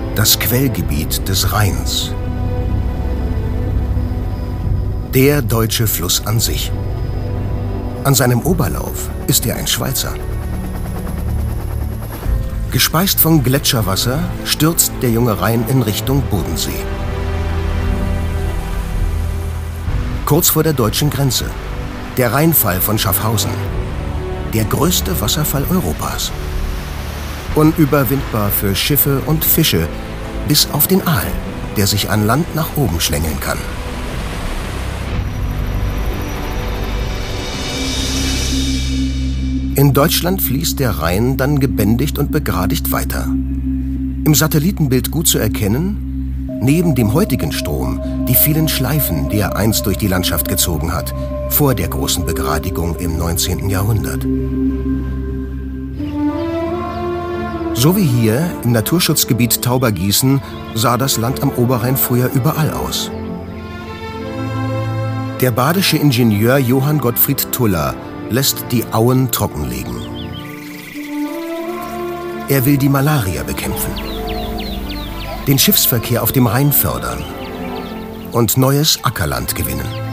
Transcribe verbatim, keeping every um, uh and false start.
Das Quellgebiet des Rheins. Der deutsche Fluss an sich. An seinem Oberlauf ist er ein Schweizer. Gespeist von Gletscherwasser stürzt der junge Rhein in Richtung Bodensee. Kurz vor der deutschen Grenze. Der Rheinfall von Schaffhausen. Der größte Wasserfall Europas. Unüberwindbar für Schiffe und Fische, bis auf den Aal, der sich an Land nach oben schlängeln kann. In Deutschland fließt der Rhein dann gebändigt und begradigt weiter. Im Satellitenbild gut zu erkennen, neben dem heutigen Strom die vielen Schleifen, die er einst durch die Landschaft gezogen hat, vor der großen Begradigung im neunzehnten Jahrhundert. So wie hier im Naturschutzgebiet Taubergießen sah das Land am Oberrhein früher überall aus. Der badische Ingenieur Johann Gottfried Tuller lässt die Auen trockenlegen. Er will die Malaria bekämpfen, den Schiffsverkehr auf dem Rhein fördern und neues Ackerland gewinnen.